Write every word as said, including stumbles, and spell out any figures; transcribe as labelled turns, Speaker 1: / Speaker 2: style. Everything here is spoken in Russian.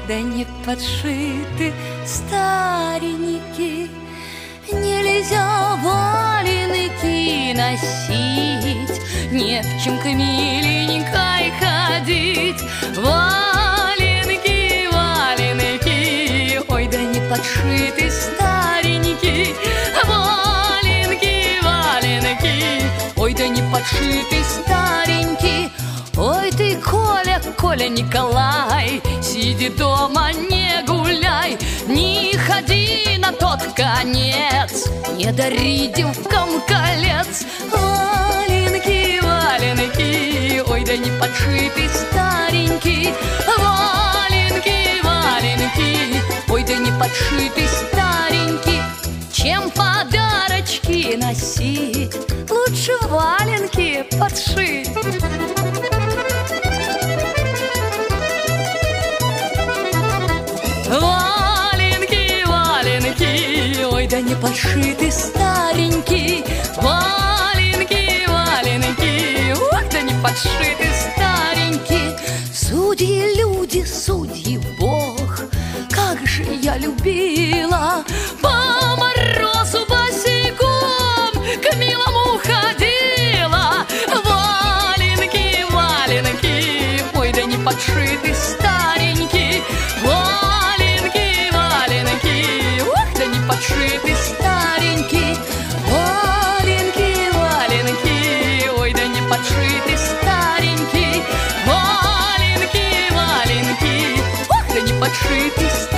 Speaker 1: да не подшиты старенькие. Нельзя валенки носить, не в чем к миленькой ходить. Валенки, валенки, ой, да не подшиты старенькие. Валенки, валенки, ой, да не подшиты старенькие. Ой ты, Коля, Коля Николай, сиди дома, не гуляй, не ходи на тот конец, не дари девкам колец. Валенки, валенки, ой, да не подшиты старенькие. Валенки, валенки, ой, да не подшиты старенькие. Чем подарочки носить, лучше валенки подшить. Валенки, валенки, ой, да не подшиты старенькие. Валенки, валенки, ох, да не подшиты старенькие. Судьи люди, судьи Бог, как же я любила по морозу босиком к милому ходила. Валенки, валенки, ой, да не подшиты старенькие. Валенки, валенки, ох, да не подшиты старенькие. Валенки, валенки, ой, да не подшиты старенькие. Валенки, валенки, ох, да не подшиты старенькие.